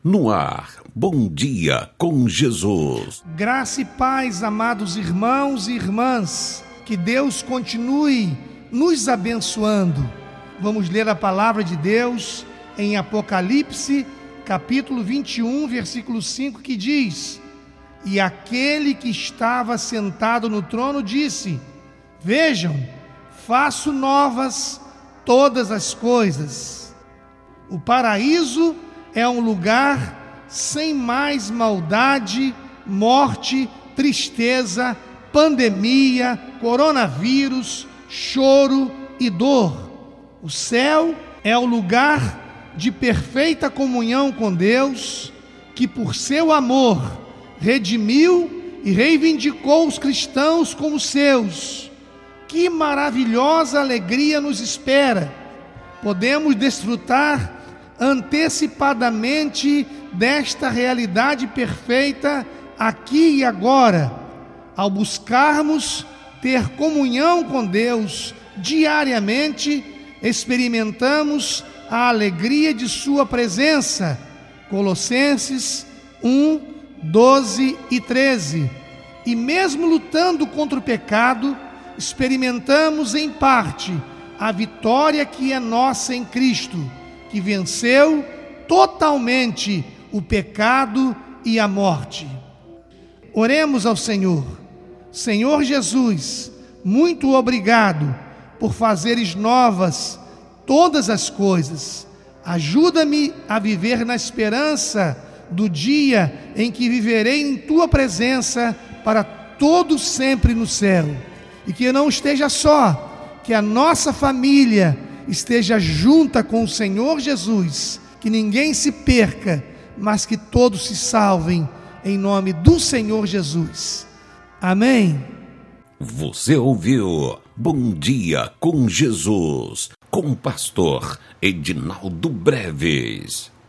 No ar, Bom Dia com Jesus. Graça e paz, amados irmãos e irmãs, que Deus continue nos abençoando. Vamos ler a palavra de Deus em Apocalipse, capítulo 21, versículo 5, que diz: E aquele que estava sentado no trono disse: Vejam, faço novas todas as coisas. O paraíso é um lugar sem mais maldade, morte, tristeza, pandemia, coronavírus, choro e dor. O céu é o lugar de perfeita comunhão com Deus, que por seu amor redimiu e reivindicou os cristãos como seus. Que maravilhosa alegria nos espera! Podemos desfrutar antecipadamente desta realidade perfeita aqui e agora, ao buscarmos ter comunhão com Deus diariamente. Experimentamos a alegria de sua presença. Colossenses 1, 12 e 13. E mesmo lutando contra o pecado, experimentamos em parte a vitória que é nossa em Cristo, que venceu totalmente o pecado e a morte. Oremos ao Senhor. Senhor Jesus, muito obrigado por fazeres novas todas as coisas. Ajuda-me a viver na esperança do dia em que viverei em Tua presença para todo sempre no céu. E que eu não esteja só, que a nossa família esteja junta com o Senhor Jesus, que ninguém se perca, mas que todos se salvem, em nome do Senhor Jesus. Amém. Você ouviu Bom Dia com Jesus, com o pastor Edinaldo Breves.